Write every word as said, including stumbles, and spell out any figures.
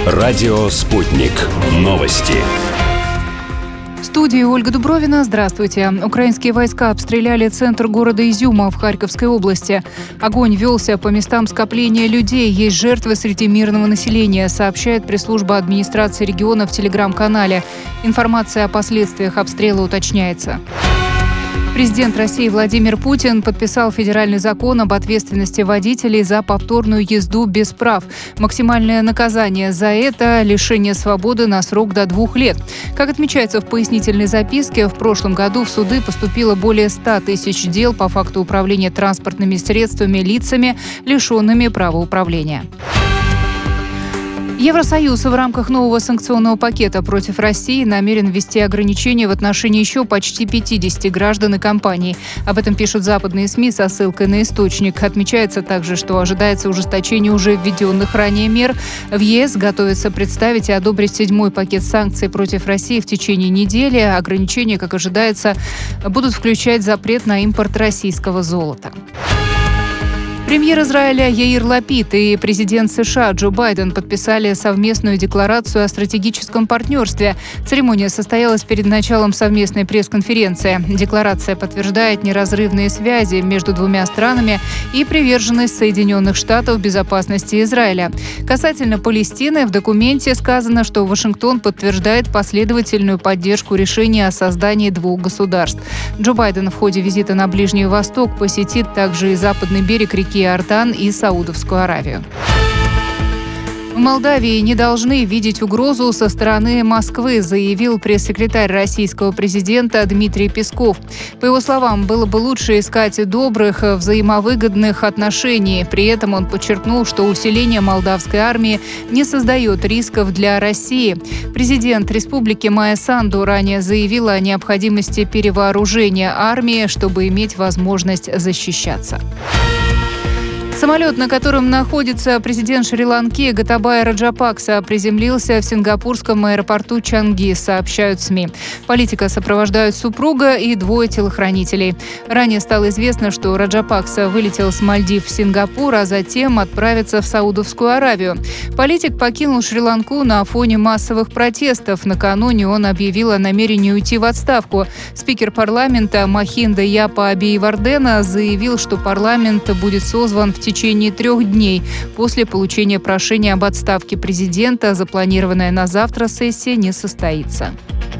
Радио «Спутник». Новости. В студии Ольга Дубровина. Здравствуйте. Украинские войска обстреляли центр города Изюма в Харьковской области. Огонь велся по местам скопления людей. Есть жертвы среди мирного населения, сообщает пресс-служба администрации региона в телеграм-канале. Информация о последствиях обстрела уточняется. Президент России Владимир Путин подписал федеральный закон об ответственности водителей за повторную езду без прав. Максимальное наказание за это – лишение свободы на срок до двух лет. Как отмечается в пояснительной записке, в прошлом году в суды поступило более ста тысяч дел по факту управления транспортными средствами лицами, лишенными права управления. Евросоюз в рамках нового санкционного пакета против России намерен ввести ограничения в отношении еще почти пятидесяти граждан и компаний. Об этом пишут западные СМИ со ссылкой на источник. Отмечается также, что ожидается ужесточение уже введенных ранее мер. В ЕС готовится представить и одобрить седьмой пакет санкций против России в течение недели. Ограничения, как ожидается, будут включать запрет на импорт российского золота. Премьер Израиля Яир Лапид и президент США Джо Байден подписали совместную декларацию о стратегическом партнерстве. Церемония состоялась перед началом совместной пресс-конференции. Декларация подтверждает неразрывные связи между двумя странами и приверженность Соединенных Штатов безопасности Израиля. Касательно Палестины, в документе сказано, что Вашингтон подтверждает последовательную поддержку решения о создании двух государств. Джо Байден в ходе визита на Ближний Восток посетит также и западный берег реки Иордан и Саудовскую Аравию. В Молдавии не должны видеть угрозу со стороны Москвы, заявил пресс-секретарь российского президента Дмитрий Песков. По его словам, было бы лучше искать добрых, взаимовыгодных отношений. При этом он подчеркнул, что усиление молдавской армии не создает рисков для России. Президент республики Майя Санду ранее заявила о необходимости перевооружения армии, чтобы иметь возможность защищаться. Самолет, на котором находится президент Шри-Ланки Готабая Раджапакса, приземлился в сингапурском аэропорту Чанги, сообщают СМИ. Политика сопровождают супруга и двое телохранителей. Ранее стало известно, что Раджапакса вылетел с Мальдив в Сингапур, а затем отправится в Саудовскую Аравию. Политик покинул Шри-Ланку на фоне массовых протестов. Накануне он объявил о намерении уйти в отставку. Спикер парламента Махинда Япа Абейвардена заявил, что парламент будет созван в В течение трех дней после получения прошения об отставке президента. Запланированная на завтра сессия не состоится.